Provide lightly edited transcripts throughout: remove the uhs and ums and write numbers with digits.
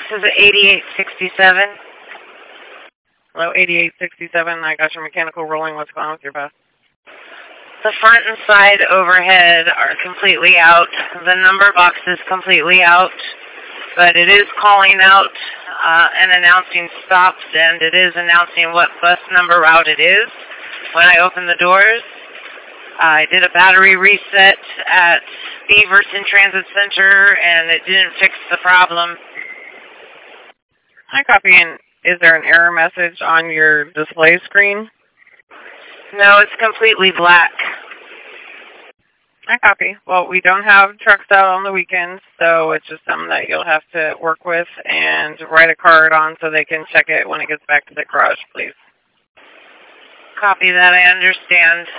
is at 8867. Hello, 8867. I got your mechanical rolling. What's going on with your bus? The front and side overhead are completely out. The number box is completely out. But it is calling out and announcing stops, and it is announcing what bus number route it is when I open the doors. I did a battery reset at Beaverton Transit Center, and it didn't fix the problem. I copy. And is there an error message on your display screen? No, it's completely black. I copy. Well, we don't have trucks out on the weekends, so it's just something that you'll have to work with and write a card on so they can check it when it gets back to the garage, please. Copy that. I understand.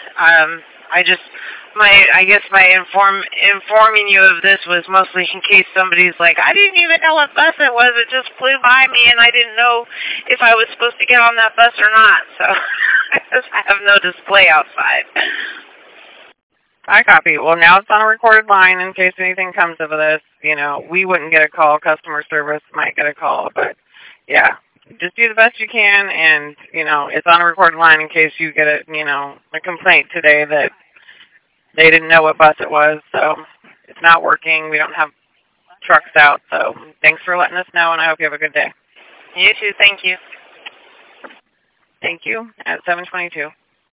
I guess my informing you of this was mostly in case somebody's like, I didn't even know what bus it was. It just flew by me, and I didn't know if I was supposed to get on that bus or not. So I have no display outside. I copy. Well, now it's on a recorded line in case anything comes of this. You know, we wouldn't get a call. Customer service might get a call. But, yeah, just do the best you can. And, you know, it's on a recorded line in case you get a complaint today that they didn't know what bus it was. So it's not working. We don't have trucks out. So thanks for letting us know, and I hope you have a good day. You too. Thank you. Thank you. At 7:22.